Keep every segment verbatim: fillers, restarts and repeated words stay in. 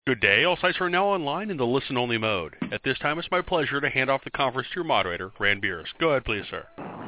Good day. All sites are now online in the listen-only mode. At this time, it's my pleasure to hand off the conference to your moderator, Rand Beers. Go ahead, please, sir.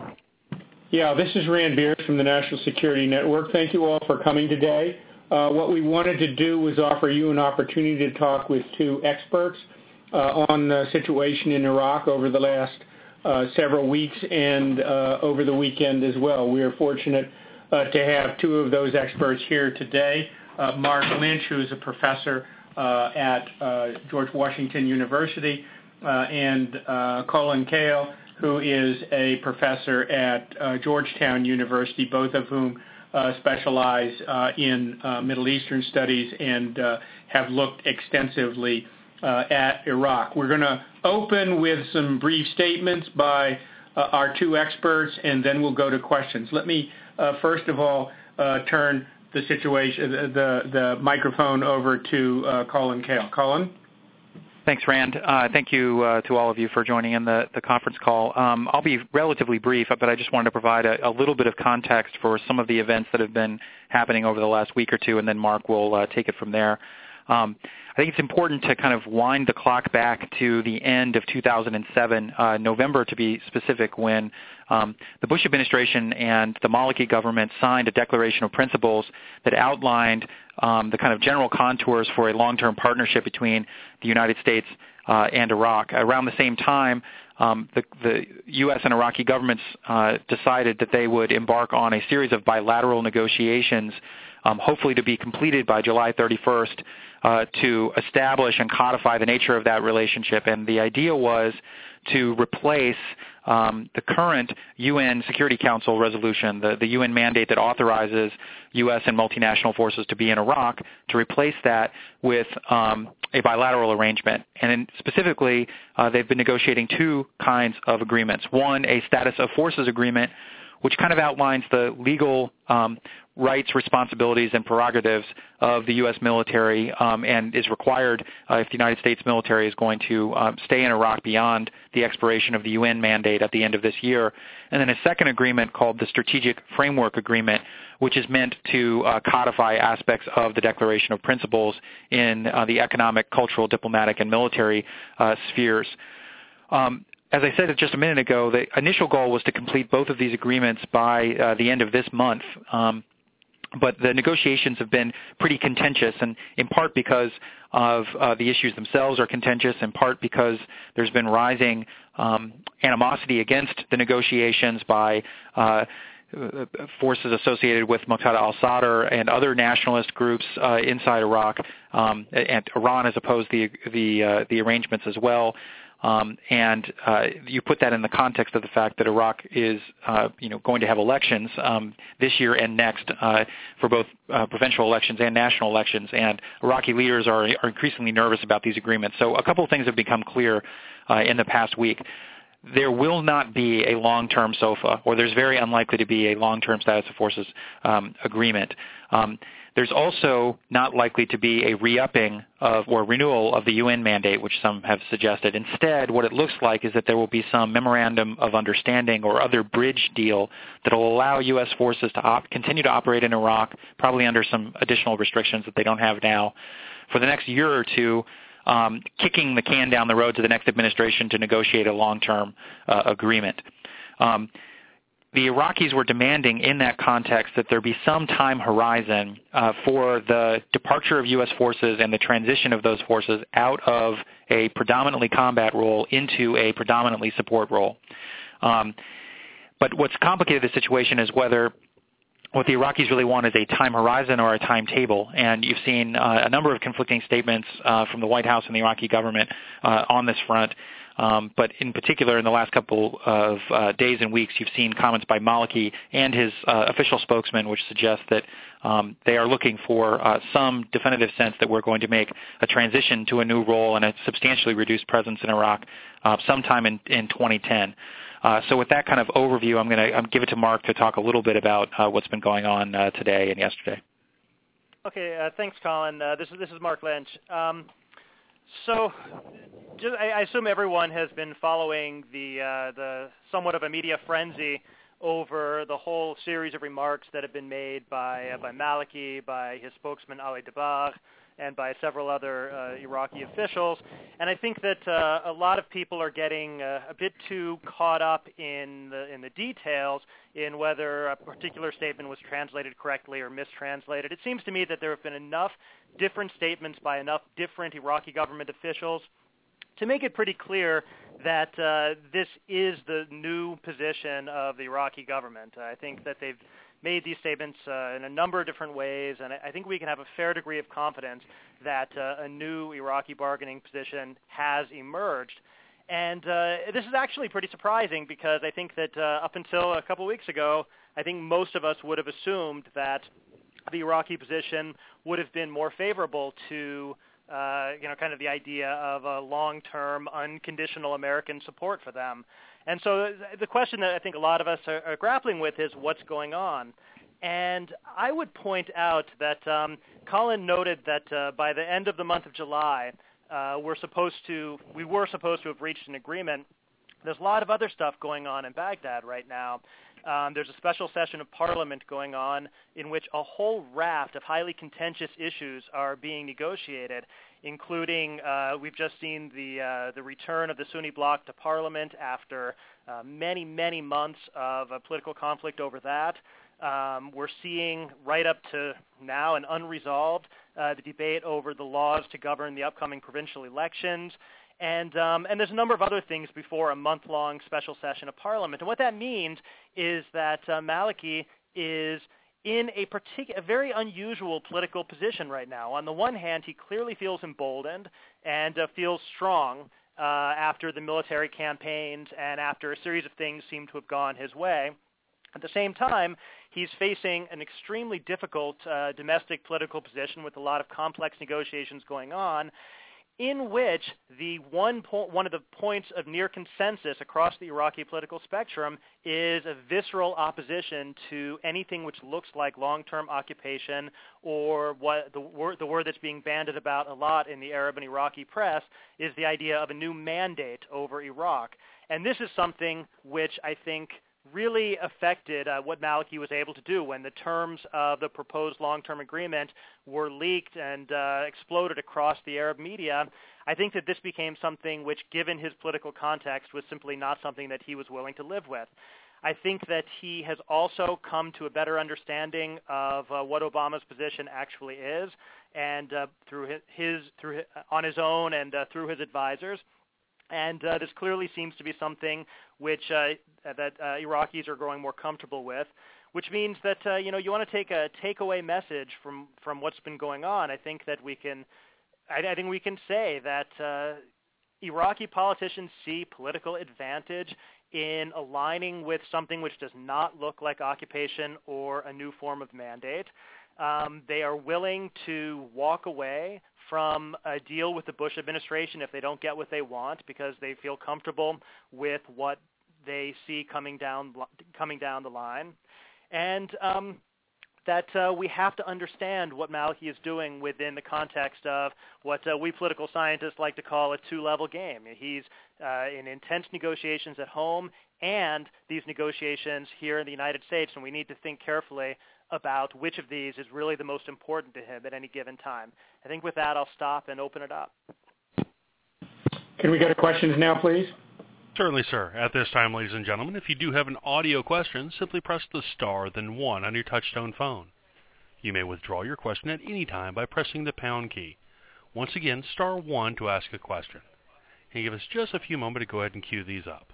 Yeah, this is Rand Beers from the National Security Network. Thank you all for coming today. Uh, what we wanted to do was offer you an opportunity to talk with two experts uh, on the situation in Iraq over the last uh, several weeks and uh, over the weekend as well. We are fortunate uh, to have two of those experts here today. Uh, Mark Lynch, who is a professor Uh, at uh, George Washington University, uh, and uh, Colin Kael, who is a professor at uh, Georgetown University, both of whom uh, specialize uh, in uh, Middle Eastern studies and uh, have looked extensively uh, at Iraq. We're going to open with some brief statements by uh, our two experts, and then we'll go to questions. Let me uh, first of all uh, turn the situation, the the microphone over to uh, Colin Kael. Colin? Thanks, Rand. Uh, thank you uh, to all of you for joining in the, the conference call. Um, I'll be relatively brief, but I just wanted to provide a, a little bit of context for some of the events that have been happening over the last week or two, and then Mark will uh, take it from there. Um, I think it's important to kind of wind the clock back to the end of two thousand seven, uh, November to be specific, when um, the Bush administration and the Maliki government signed a declaration of principles that outlined um, the kind of general contours for a long-term partnership between the United States uh, and Iraq. Around the same time, um, the, the U S and Iraqi governments uh, decided that they would embark on a series of bilateral negotiations, um, hopefully to be completed by July thirty-first, Uh, to establish and codify the nature of that relationship. And the idea was to replace um, the current U N Security Council resolution, the, the U N mandate that authorizes U S and multinational forces to be in Iraq, to replace that with um, a bilateral arrangement. And in specifically, uh, they've been negotiating two kinds of agreements. One, a status of forces agreement, which kind of outlines the legal um, rights, responsibilities, and prerogatives of the U S military um, and is required uh, if the United States military is going to um, stay in Iraq beyond the expiration of the U N mandate at the end of this year. And then a second agreement called the Strategic Framework Agreement, which is meant to uh, codify aspects of the Declaration of Principles in uh, the economic, cultural, diplomatic, and military uh, spheres. Um, As I said just a minute ago, the initial goal was to complete both of these agreements by uh, the end of this month. Um, but the negotiations have been pretty contentious, and in part because of uh, the issues themselves are contentious, in part because there's been rising um, animosity against the negotiations by uh, forces associated with Muqtada al-Sadr and other nationalist groups uh, inside Iraq, um, and Iran has opposed the the, uh, the arrangements as well. Um, and uh, you put that in the context of the fact that Iraq is, uh, you know, going to have elections um, this year and next uh, for both uh, provincial elections and national elections, and Iraqi leaders are, are increasingly nervous about these agreements. So a couple of things have become clear uh, in the past week. There will not be a long-term SOFA, or there's very unlikely to be a long-term status of forces um, agreement. Um, There's also not likely to be a re-upping of or renewal of the U N mandate, which some have suggested. Instead, what it looks like is that there will be some memorandum of understanding or other bridge deal that will allow U S forces to op- continue to operate in Iraq, probably under some additional restrictions that they don't have now, for the next year or two, um, kicking the can down the road to the next administration to negotiate a long-term uh, agreement. Um, The Iraqis were demanding in that context that there be some time horizon uh, for the departure of U S forces and the transition of those forces out of a predominantly combat role into a predominantly support role. Um, but what's complicated the situation is whether what the Iraqis really want is a time horizon or a timetable. And you've seen uh, a number of conflicting statements uh, from the White House and the Iraqi government uh, on this front. Um, but in particular, in the last couple of uh, days and weeks, you've seen comments by Maliki and his uh, official spokesman, which suggest that um, they are looking for uh, some definitive sense that we're going to make a transition to a new role and a substantially reduced presence in Iraq uh, sometime in, in twenty ten. Uh, so with that kind of overview, I'm going to um, give it to Mark to talk a little bit about uh, what's been going on uh, today and yesterday. Okay, uh, thanks, Colin. Uh, this is this is Mark Lynch. Um, so, just, I, I assume everyone has been following the uh, the somewhat of a media frenzy over the whole series of remarks that have been made by uh, by Maliki, by his spokesman Ali Dabar, and by several other uh, Iraqi officials. And I think that uh, a lot of people are getting uh, a bit too caught up in the, in the details in whether a particular statement was translated correctly or mistranslated. It seems to me that there have been enough different statements by enough different Iraqi government officials to make it pretty clear that uh, this is the new position of the Iraqi government. I think that they've made these statements uh, in a number of different ways, and I think we can have a fair degree of confidence that uh, a new Iraqi bargaining position has emerged. And uh, this is actually pretty surprising because I think that uh, up until a couple weeks ago, I think most of us would have assumed that the Iraqi position would have been more favorable to Uh, you know, kind of the idea of a long-term, unconditional American support for them. And so the question that I think a lot of us are, are grappling with is what's going on. And I would point out that um, Colin noted that uh, by the end of the month of July, uh, we're supposed to, we were supposed to have reached an agreement. There's a lot of other stuff going on in Baghdad right now. Um, there's a special session of parliament going on in which a whole raft of highly contentious issues are being negotiated, including uh, we've just seen the uh, the return of the Sunni bloc to parliament after uh, many, many months of uh, political conflict over that. Um, we're seeing right up to now and unresolved uh, the debate over the laws to govern the upcoming provincial elections. And, um, and there's a number of other things before a month-long special session of Parliament. And what that means is that uh, Maliki is in a, partic- a very unusual political position right now. On the one hand, he clearly feels emboldened and uh, feels strong uh, after the military campaigns and after a series of things seem to have gone his way. At the same time, he's facing an extremely difficult uh, domestic political position with a lot of complex negotiations going on, in which the one, po- one of the points of near consensus across the Iraqi political spectrum is a visceral opposition to anything which looks like long-term occupation, or what the word, the word that's being bandied about a lot in the Arab and Iraqi press is the idea of a new mandate over Iraq. And this is something which I think really affected uh, what Maliki was able to do when the terms of the proposed long-term agreement were leaked and uh, exploded across the Arab media. I think that this became something which, given his political context, was simply not something that he was willing to live with. I think that he has also come to a better understanding of uh, what Obama's position actually is, and uh, through his, his through his, on his own and uh, through his advisors. And uh, this clearly seems to be something which uh, that uh, Iraqis are growing more comfortable with, which means that uh, you know you want to take a takeaway message from, from what's been going on. I think that we can, I, I think we can say that uh, Iraqi politicians see political advantage in aligning with something which does not look like occupation or a new form of mandate. Um, they are willing to walk away from a deal with the Bush administration if they don't get what they want because they feel comfortable with what they see coming down coming down the line. And um, that uh, we have to understand what Maliki is doing within the context of what uh, we political scientists like to call a two-level game. He's uh, in intense negotiations at home and these negotiations here in the United States, and we need to think carefully about which of these is really the most important to him at any given time. I think with that, I'll stop and open it up. Can we go to questions now, please? Certainly, sir. At this time, ladies and gentlemen, if you do have an audio question, simply press the star, then one on your touchtone phone. You may withdraw your question at any time by pressing the pound key. Once again, star one to ask a question. And give us just a few moments to go ahead and queue these up.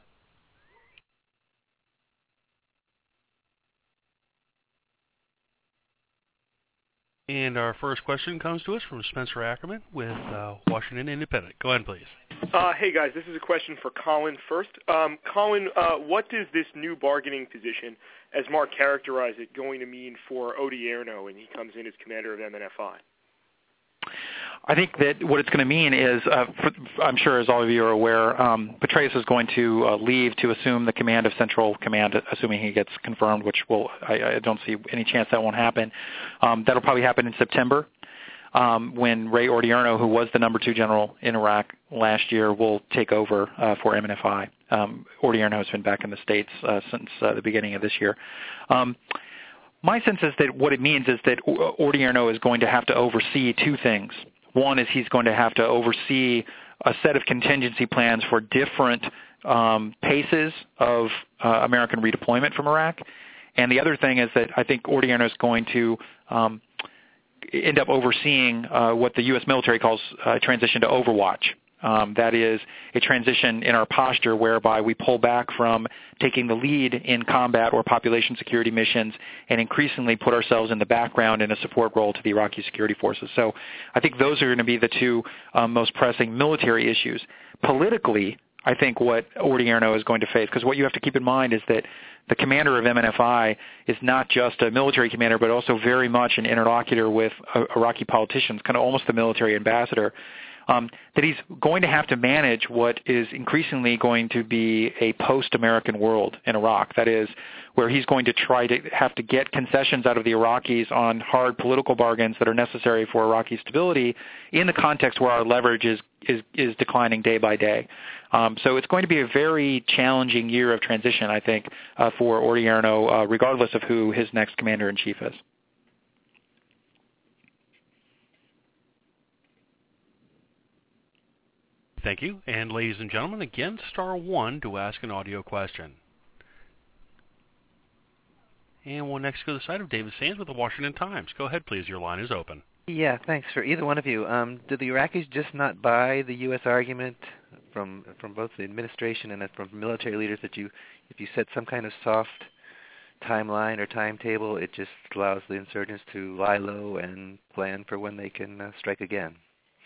And our first question comes to us from Spencer Ackerman with uh, Washington Independent. Go ahead, please. Uh, hey, guys. This is a question for Colin first. Um, Colin, uh, what does this new bargaining position, as Mark characterized it, going to mean for Odierno when he comes in as commander of M N F I? I think that what it's going to mean is, uh, for, I'm sure as all of you are aware, um, Petraeus is going to uh, leave to assume the command of Central Command, assuming he gets confirmed, which will I, I don't see any chance that won't happen. Um, that'll probably happen in September um, when Ray Odierno, who was the number two general in Iraq last year, will take over uh, for M N F I. Um, Odierno has been back in the States uh, since uh, the beginning of this year. Um, My sense is that what it means is that Odierno is going to have to oversee two things. One is he's going to have to oversee a set of contingency plans for different um, paces of uh, American redeployment from Iraq. And the other thing is that I think Odierno is going to um, end up overseeing uh, what the U S military calls uh, transition to Overwatch. Um, that is a transition in our posture whereby we pull back from taking the lead in combat or population security missions and increasingly put ourselves in the background in a support role to the Iraqi security forces. So I think those are going to be the two um, most pressing military issues. Politically, I think what Odierno is going to face, because what you have to keep in mind is that the commander of M N F I is not just a military commander, but also very much an interlocutor with uh, Iraqi politicians, kind of almost the military ambassador. Um, that he's going to have to manage what is increasingly going to be a post-American world in Iraq. That is, where he's going to try to have to get concessions out of the Iraqis on hard political bargains that are necessary for Iraqi stability in the context where our leverage is is, is declining day by day. Um, so it's going to be a very challenging year of transition, I think, uh, for Odierno, uh, regardless of who his next commander-in-chief is. Thank you. And ladies and gentlemen, again, star one to ask an audio question. And we'll next go to the side of David Sands with the Washington Times. Go ahead, please. Your line is open. Yeah, thanks for either one of you. Um, did the Iraqis just not buy the U S argument from from both the administration and from military leaders that you, if you set some kind of soft timeline or timetable, it just allows the insurgents to lie low and plan for when they can uh, strike again?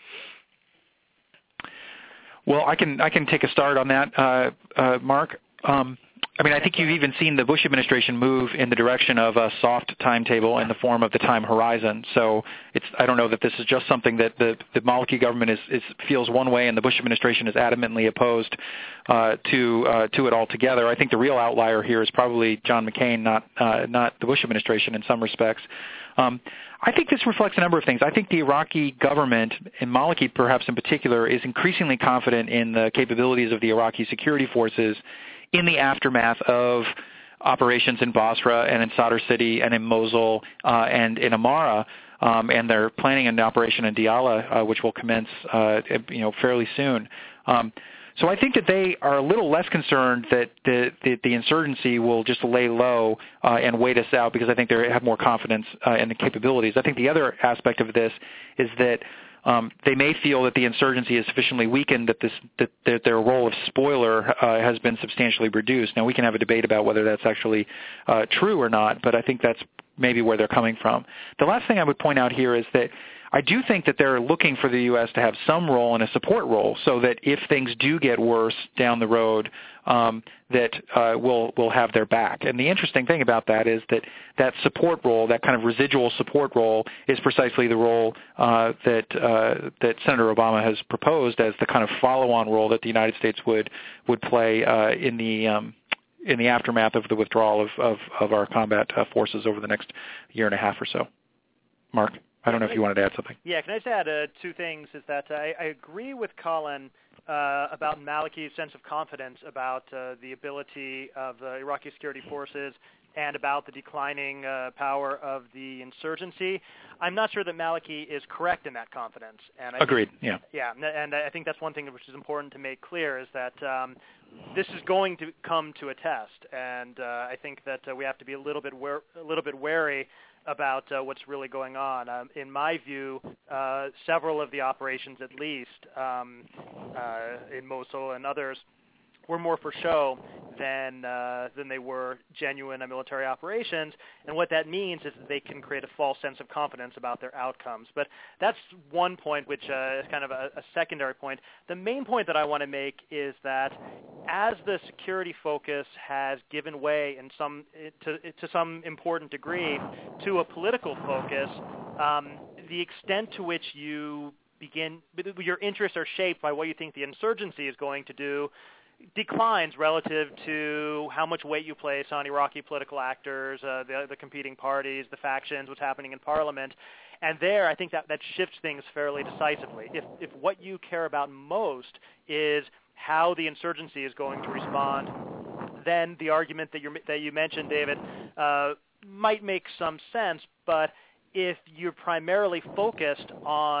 Well, I can I can take a start on that, uh, uh, Mark. Um, I mean, I think you've even seen the Bush administration move in the direction of a soft timetable in the form of the time horizon. So it's I don't know that this is just something that the, the Maliki government is, is feels one way and the Bush administration is adamantly opposed uh, to uh, to it altogether. I think the real outlier here is probably John McCain, not uh, not the Bush administration in some respects. Um, I think this reflects a number of things. I think the Iraqi government, and Maliki perhaps in particular, is increasingly confident in the capabilities of the Iraqi security forces in the aftermath of operations in Basra and in Sadr City and in Mosul uh, and in Amara. Um, and they're planning an operation in Diyala, uh, which will commence uh, you know, fairly soon. Um, So I think that they are a little less concerned that the, the, the insurgency will just lay low uh, and wait us out, because I think they have more confidence uh, in the capabilities. I think the other aspect of this is that um, they may feel that the insurgency is sufficiently weakened that, this, that, that their role of spoiler uh, has been substantially reduced. Now, we can have a debate about whether that's actually uh, true or not, but I think that's maybe where they're coming from. The last thing I would point out here is that I do think that they're looking for the U S to have some role and a support role, so that if things do get worse down the road, um, that uh, we'll, we'll have their back. And the interesting thing about that is that that support role, that kind of residual support role, is precisely the role uh, that uh, that Senator Obama has proposed as the kind of follow-on role that the United States would would play uh, in the um, in the aftermath of the withdrawal of, of, of our combat uh, forces over the next year and a half or so. Mark? I don't know if you wanted to add something. Yeah, can I just add uh, two things? Is that I, I agree with Colin uh, about Maliki's sense of confidence about uh, the ability of the Iraqi security forces and about the declining uh, power of the insurgency. I'm not sure that Maliki is correct in that confidence. And I Agreed, think, yeah. Yeah, and I think that's one thing which is important to make clear, is that um, this is going to come to a test, and uh, I think that uh, we have to be a little bit wa- a little bit wary about uh, what's really going on. Um, in my view, uh, several of the operations, at least, um, uh, in Mosul and others, were more for show than uh, than they were genuine military operations. And what that means is that they can create a false sense of confidence about their outcomes. But that's one point, which uh, is kind of a, a secondary point. The main point that I want to make is that as the security focus has given way in some to, to some important degree to a political focus, um, the extent to which you begin, your interests are shaped by what you think the insurgency is going to do, declines relative to how much weight you place on Iraqi political actors, uh, the, the competing parties, the factions, what's happening in parliament. And there, I think that, that shifts things fairly decisively. If, if what you care about most is how the insurgency is going to respond, then the argument that, you're, that you mentioned, David, uh, might make some sense. But if you're primarily focused on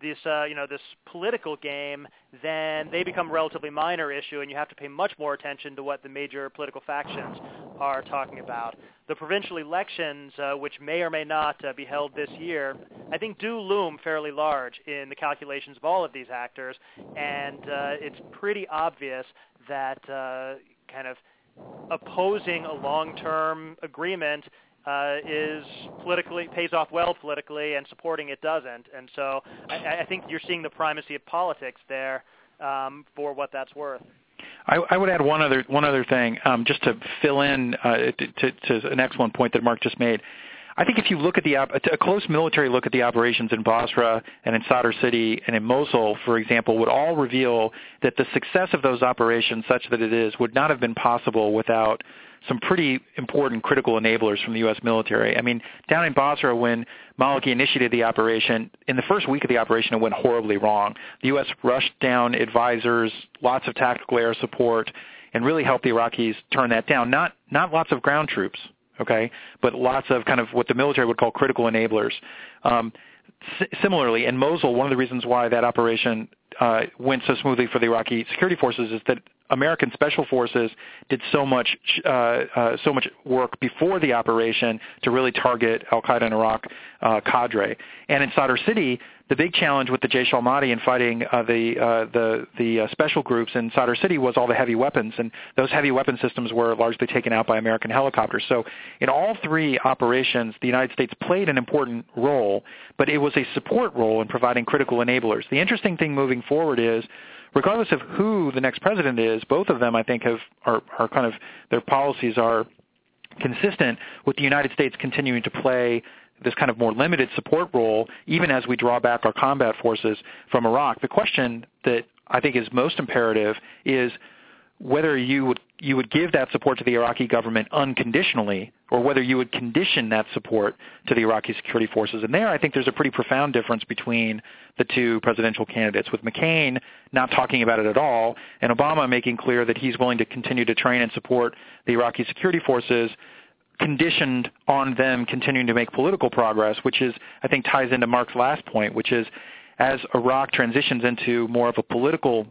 this, uh, you know, this political game, then they become a relatively minor issue, and you have to pay much more attention to what the major political factions are talking about. The provincial elections, uh, which may or may not uh, be held this year, I think do loom fairly large in the calculations of all of these actors, and uh, it's pretty obvious that uh, kind of opposing a long-term agreement Uh, is politically pays off well politically, and supporting it doesn't. And so I, I think you're seeing the primacy of politics there um, for what that's worth. I, I would add one other one other thing, um, just to fill in uh, to, to an excellent point that Mark just made. I think if you look at the a close military look at the operations in Basra and in Sadr City and in Mosul, for example, would all reveal that the success of those operations, such that it is, would not have been possible without some pretty important critical enablers from the U S military. I mean, down in Basra, when Maliki initiated the operation, in the first week of the operation, it went horribly wrong. The U S rushed down advisors, lots of tactical air support, and really helped the Iraqis turn that down. Not not lots of ground troops, okay, but lots of kind of what the military would call critical enablers. Um, s- similarly, in Mosul, one of the reasons why that operation uh, went so smoothly for the Iraqi security forces is that American special forces did so much uh, uh, so much work before the operation to really target al-Qaeda in Iraq uh, cadre. And in Sadr City, the big challenge with the Jaish al-Mahdi in fighting uh, the uh, the the uh, special groups in Sadr City was all the heavy weapons, and those heavy weapon systems were largely taken out by American helicopters. So in all three operations, the United States played an important role, but it was a support role in providing critical enablers. The interesting thing moving forward is, regardless of who the next president is, both of them, I think, have are, are kind of, their policies are consistent with the United States continuing to play this kind of more limited support role, even as we draw back our combat forces from Iraq. The question that I think is most imperative is whether you would you would give that support to the Iraqi government unconditionally, or whether you would condition that support to the Iraqi security forces. And there, I think there's a pretty profound difference between the two presidential candidates, with McCain not talking about it at all, and Obama making clear that he's willing to continue to train and support the Iraqi security forces, conditioned on them continuing to make political progress, which is, I think, ties into Mark's last point, which is as Iraq transitions into more of a political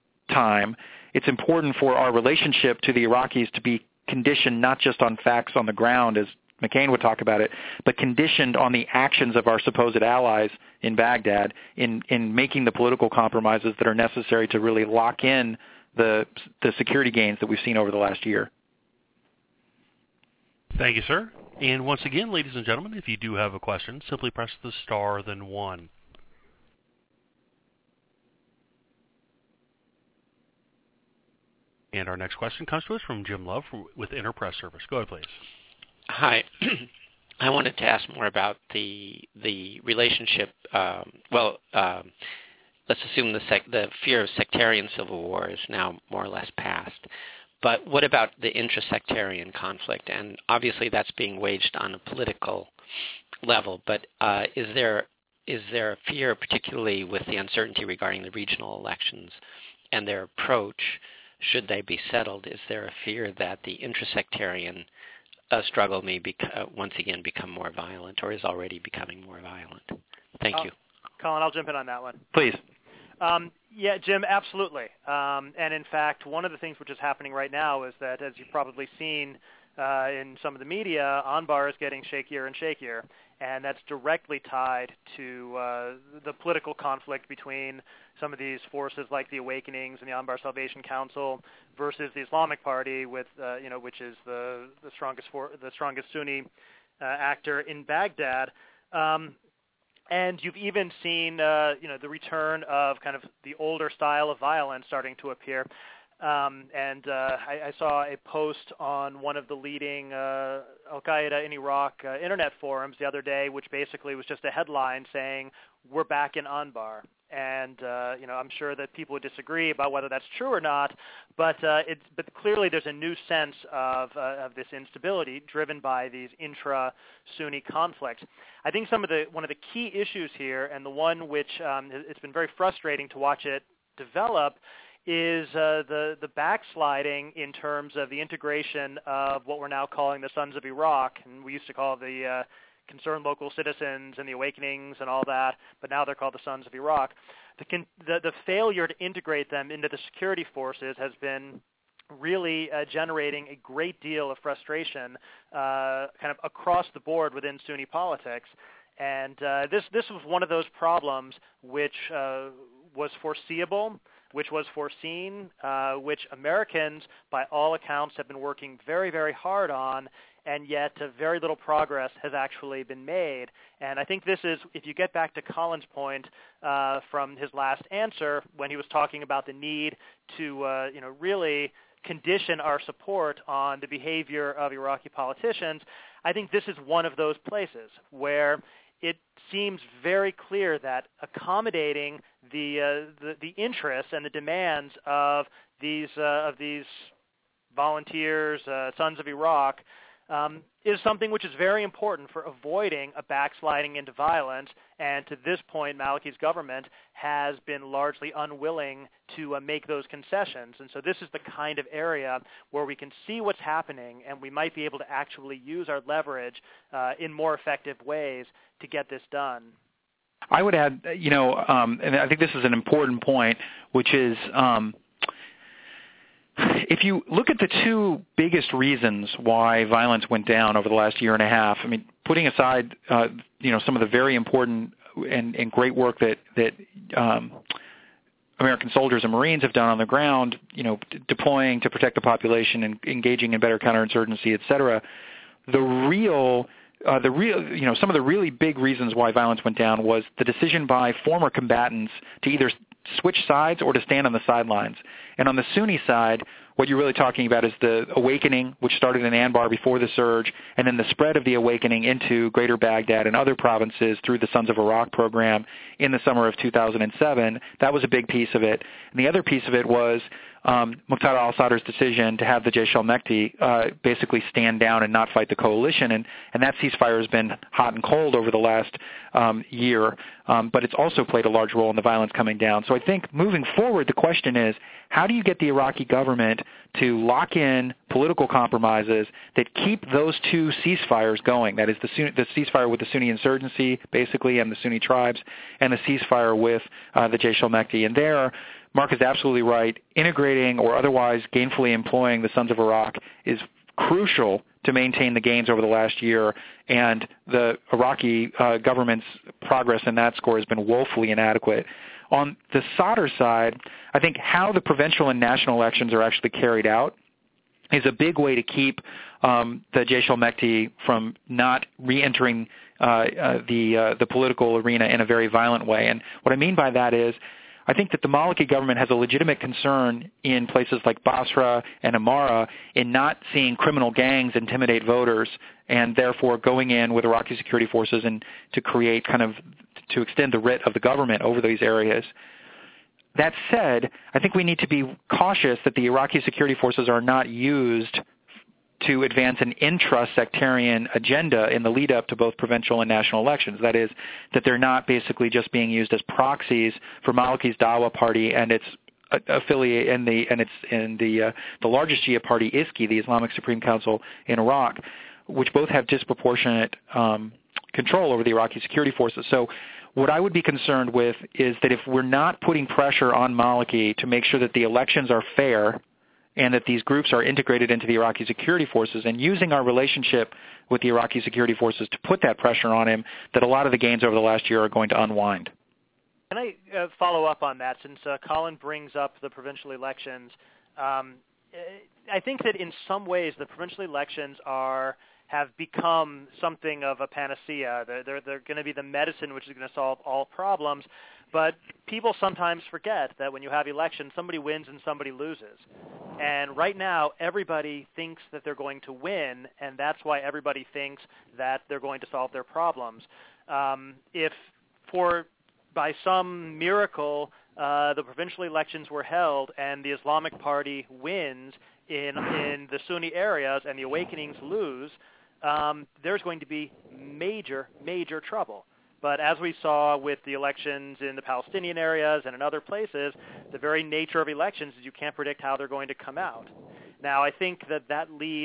time, it's important for our relationship to the Iraqis to be conditioned not just on facts on the ground, as McCain would talk about it, but conditioned on the actions of our supposed allies in Baghdad in, in making the political compromises that are necessary to really lock in the, the security gains that we've seen over the last year. Thank you, sir. And once again, ladies and gentlemen, if you do have a question, simply press the star, then one. And our next question comes to us from Jim Love with Inter Press Service. Go ahead, please. Hi. I wanted to ask more about the the relationship. Um, well, um, let's assume the sec- the fear of sectarian civil war is now more or less past. But what about the intra-sectarian conflict? And obviously that's being waged on a political level. But uh, is there is there a fear, particularly with the uncertainty regarding the regional elections and their approach, should they be settled, is there a fear that the intra-sectarian uh, struggle may bec- uh, once again become more violent, or is already becoming more violent? Thank uh, you. Colin, I'll jump in on that one. Please. Um, yeah, Jim, absolutely. Um, and in fact, one of the things which is happening right now is that, as you've probably seen uh, in some of the media, Anbar is getting shakier and shakier, and that's directly tied to uh, the political conflict between some of these forces like the Awakenings and the Anbar Salvation Council versus the Islamic Party, with uh, you know, which is the the strongest for, the strongest Sunni uh, actor in Baghdad. Um, And you've even seen, uh, you know, the return of kind of the older style of violence starting to appear. Um, and uh, I, I saw a post on one of the leading uh, Al-Qaeda in Iraq uh, internet forums the other day, which basically was just a headline saying, "We're back in Anbar." And uh, you know, I'm sure that people would disagree about whether that's true or not, but uh, it's but clearly there's a new sense of uh, of this instability driven by these intra-Sunni conflicts. I think some of the one of the key issues here, and the one which um, it's been very frustrating to watch it develop, is uh, the the backsliding in terms of the integration of what we're now calling the Sons of Iraq, and we used to call the uh, concerned local citizens and the awakenings and all that, but now they're called the Sons of Iraq. The, con- the, the failure to integrate them into the security forces has been really uh, generating a great deal of frustration uh, kind of across the board within Sunni politics. And uh, this, this was one of those problems which uh, was foreseeable, which was foreseen, uh, which Americans, by all accounts, have been working very, very hard on, and yet uh, very little progress has actually been made. And I think this is, if you get back to Colin's point uh, from his last answer, when he was talking about the need to, uh, you know, really condition our support on the behavior of Iraqi politicians, I think this is one of those places where it seems very clear that accommodating the uh, the, the interests and the demands of these uh, of these volunteers, uh, Sons of Iraq, um, is something which is very important for avoiding a backsliding into violence. And to this point, Maliki's government has been largely unwilling to uh, make those concessions. And so this is the kind of area where we can see what's happening, and we might be able to actually use our leverage uh, in more effective ways to get this done. I would add, you know, um, and I think this is an important point, which is um, if you look at the two biggest reasons why violence went down over the last year and a half, I mean, putting aside, uh, you know, some of the very important and, and great work that, that um, American soldiers and Marines have done on the ground, you know, d- deploying to protect the population and engaging in better counterinsurgency, et cetera, the real Uh, the real, you know, some of the really big reasons why violence went down was the decision by former combatants to either switch sides or to stand on the sidelines. And on the Sunni side, what you're really talking about is the awakening, which started in Anbar before the surge, and then the spread of the awakening into greater Baghdad and other provinces through the Sons of Iraq program in the summer of two thousand seven. That was a big piece of it. And the other piece of it was um, Muqtada al-Sadr's decision to have the Jaish al-Mehdi uh, basically stand down and not fight the coalition. And, and that ceasefire has been hot and cold over the last um, year, um, but it's also played a large role in the violence coming down. So I think moving forward, the question is, how do you get the Iraqi government to lock in political compromises that keep those two ceasefires going? That is the, Sunni, the ceasefire with the Sunni insurgency, basically, and the Sunni tribes, and the ceasefire with uh, the Jaish al-Mehdi. And there, Mark is absolutely right. Integrating or otherwise gainfully employing the Sons of Iraq is crucial to maintain the gains over the last year, and the Iraqi uh, government's progress in that score has been woefully inadequate. On the Sadr side, I think how the provincial and national elections are actually carried out is a big way to keep um, the Jaish al-Mehdi from not re-entering uh, uh, the uh, the political arena in a very violent way. And what I mean by that is, I think that the Maliki government has a legitimate concern in places like Basra and Amara in not seeing criminal gangs intimidate voters, and therefore going in with Iraqi security forces and to create kind of, to extend the writ of the government over these areas. That said, I think we need to be cautious that the Iraqi security forces are not used to advance an intra-sectarian agenda in the lead-up to both provincial and national elections. That is, that they're not basically just being used as proxies for Maliki's Dawa party and its affiliate and the and its and the uh, the largest Shia party, I S K I, the Islamic Supreme Council in Iraq, which both have disproportionate um, control over the Iraqi security forces. So what I would be concerned with is that if we're not putting pressure on Maliki to make sure that the elections are fair and that these groups are integrated into the Iraqi security forces, and using our relationship with the Iraqi security forces to put that pressure on him, that a lot of the gains over the last year are going to unwind. Can I uh, follow up on that, since uh, Colin brings up the provincial elections? Um, I think that in some ways the provincial elections are have become something of a panacea. They're, they're, they're going to be the medicine which is going to solve all problems. But people sometimes forget that when you have elections, somebody wins and somebody loses. And right now, everybody thinks that they're going to win, and that's why everybody thinks that they're going to solve their problems. Um, if for by some miracle uh, the provincial elections were held and the Islamic Party wins in in the Sunni areas and the Awakenings lose, um, there's going to be major, major trouble. But as we saw with the elections in the Palestinian areas and in other places, the very nature of elections is you can't predict how they're going to come out. Now, I think that that leads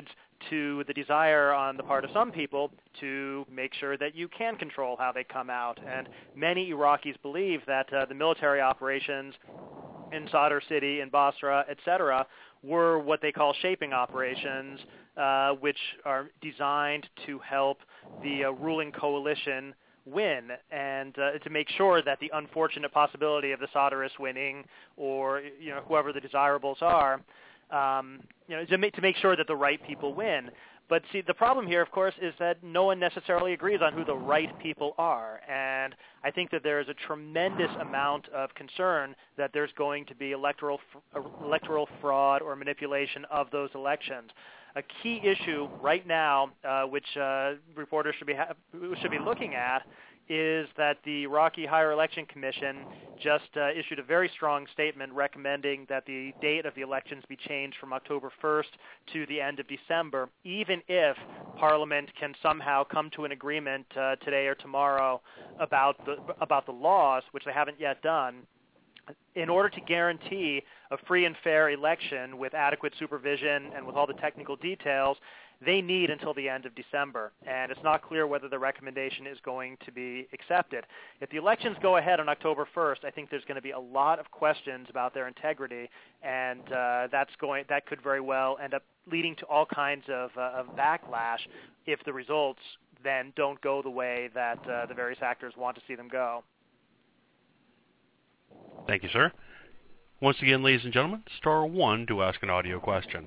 to the desire on the part of some people to make sure that you can control how they come out. And many Iraqis believe that uh, the military operations in Sadr City, in Basra, et cetera, were what they call shaping operations, uh, which are designed to help the uh, ruling coalition win, and uh, to make sure that the unfortunate possibility of the Sadrists winning, or you know whoever the desirables are, um, you know, to make, to make sure that the right people win. But see, the problem here, of course, is that no one necessarily agrees on who the right people are, and I think that there is a tremendous amount of concern that there's going to be electoral electoral fraud or manipulation of those elections. A key issue right now, uh, which uh, reporters should be ha- should be looking at, is that the Iraqi Higher Election Commission just uh, issued a very strong statement recommending that the date of the elections be changed from October first to the end of December, even if Parliament can somehow come to an agreement uh, today or tomorrow about the about the laws, which they haven't yet done. In order to guarantee a free and fair election with adequate supervision and with all the technical details, they need until the end of December, and it's not clear whether the recommendation is going to be accepted. If the elections go ahead on October first, I think there's going to be a lot of questions about their integrity, and uh, that's going that could very well end up leading to all kinds of, uh, of backlash if the results then don't go the way that uh, the various actors want to see them go. Thank you, sir. Once again, ladies and gentlemen, star one to ask an audio question.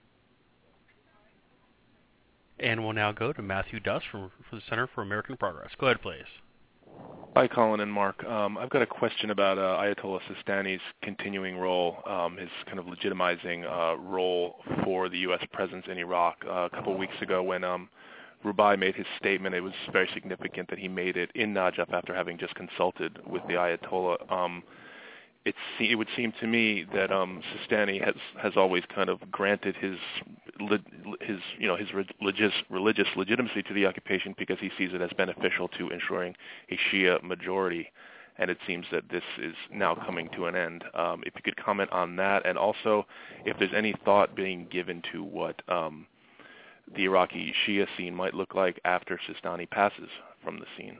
And we'll now go to Matthew Duss from, from the Center for American Progress. Go ahead, please. Hi, Colin and Mark. Um, I've got a question about uh, Ayatollah Sistani's continuing role, um, his kind of legitimizing uh, role for the U S presence in Iraq. Uh, a couple of weeks ago when um, Rubai made his statement, it was very significant that he made it in Najaf after having just consulted with the Ayatollah. Um, It, it would seem to me that um, Sistani has, has always kind of granted his his you know his religious religious legitimacy to the occupation because he sees it as beneficial to ensuring a Shia majority, and it seems that this is now coming to an end. Um, if you could comment on that, and also if there's any thought being given to what um, the Iraqi Shia scene might look like after Sistani passes from the scene.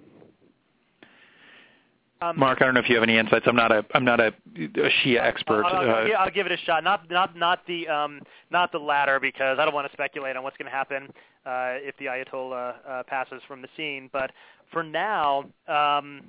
Um, Mark, I don't know if you have any insights. I'm not a I'm not a, a Shia expert. I'll, I'll, uh, I'll, I'll give it a shot. Not not not the um, not the latter, because I don't want to speculate on what's going to happen uh, if the Ayatollah uh, passes from the scene. But for now, um,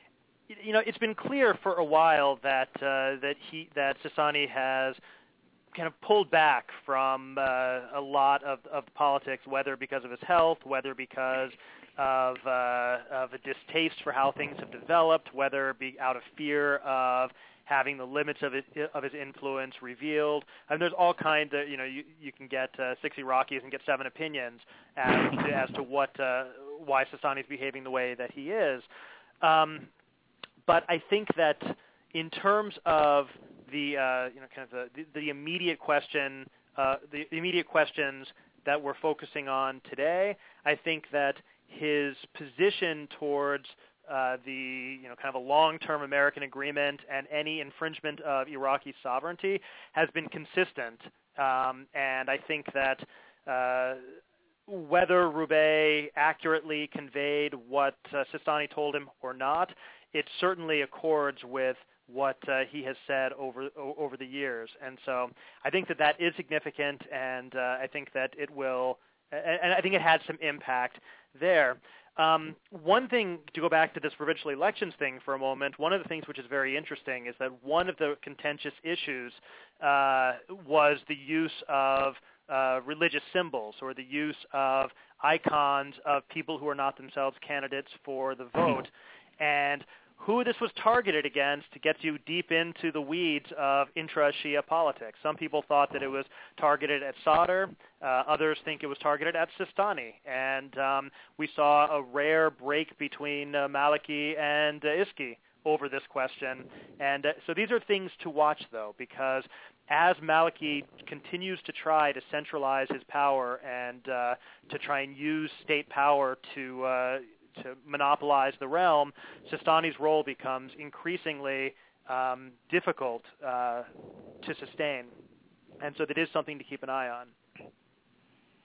you know, it's been clear for a while that uh, that he that Sistani has kind of pulled back from uh, a lot of of politics, whether because of his health, whether because of uh, of a distaste for how things have developed, whether it be out of fear of having the limits of his, of his influence revealed. And there's all kinds of, you know, you, you can get uh, six Iraqis and get seven opinions as to, as to what uh, why Sistani is behaving the way that he is. Um, but I think that in terms of the uh, you know kind of the, the immediate question, uh, the immediate questions that we're focusing on today, I think that his position towards uh, the you know kind of a long-term American agreement and any infringement of Iraqi sovereignty has been consistent, um, and I think that uh, whether Rubai accurately conveyed what uh, Sistani told him or not, it certainly accords with what uh, he has said over o- over the years, and so I think that that is significant, and uh, I think that it will, and, and I think it had some impact there. Um, one thing, to go back to this provincial elections thing for a moment, one of the things which is very interesting is that one of the contentious issues uh, was the use of uh, religious symbols, or the use of icons of people who are not themselves candidates for the vote. And who this was targeted against gets you deep into the weeds of intra-Shia politics. Some people thought that it was targeted at Sadr. Uh, others think it was targeted at Sistani. And um, we saw a rare break between uh, Maliki and uh, Iski over this question. And uh, so these are things to watch, though, because as Maliki continues to try to centralize his power and uh, to try and use state power to uh, to monopolize the realm, Sistani's role becomes increasingly um, difficult uh, to sustain. And so that is something to keep an eye on.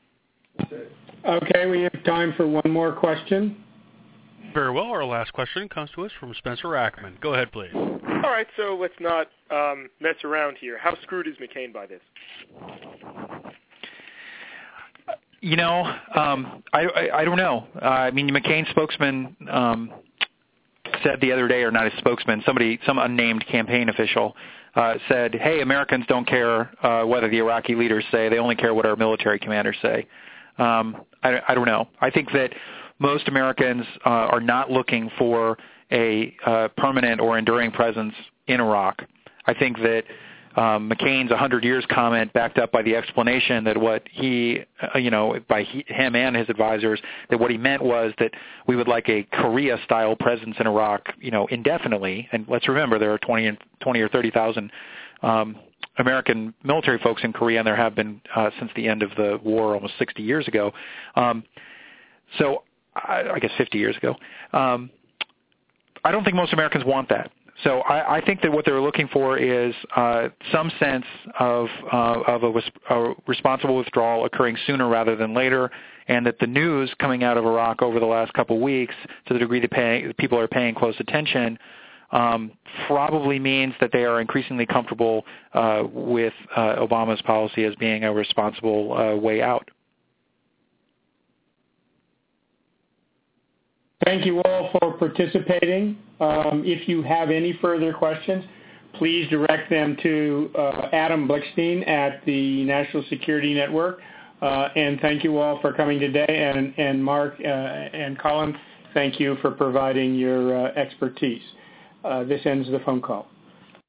Okay, we have time for one more question. Very well. Our last question comes to us from Spencer Ackerman. Go ahead, please. All right, so let's not um, mess around here. How screwed is McCain by this? You know, um, I, I I don't know. Uh, I mean, McCain's spokesman um, said the other day, or not his spokesman, somebody, some unnamed campaign official, uh, said, "Hey, Americans don't care uh, whether the Iraqi leaders say; they only care what our military commanders say." Um, I, I don't know. I think that most Americans uh, are not looking for a uh, permanent or enduring presence in Iraq. I think that um, McCain's one hundred years comment, backed up by the explanation that what he, uh, you know, by he, him and his advisors, that what he meant was that we would like a Korea-style presence in Iraq, you know, indefinitely. And let's remember, there are twenty, and, twenty or thirty thousand um, American military folks in Korea, and there have been uh, since the end of the war almost sixty years ago. Um, so I, I guess fifty years ago. Um, I don't think most Americans want that. So I, I think that what they're looking for is uh, some sense of uh, of a, a responsible withdrawal occurring sooner rather than later, and that the news coming out of Iraq over the last couple of weeks, to the degree that pay, people are paying close attention, um, probably means that they are increasingly comfortable uh, with uh, Obama's policy as being a responsible uh, way out. Thank you all for participating. Um, if you have any further questions, please direct them to uh, Adam Blickstein at the National Security Network. Uh, and thank you all for coming today. And, and Mark uh, and Colin, thank you for providing your uh, expertise. Uh, this ends the phone call.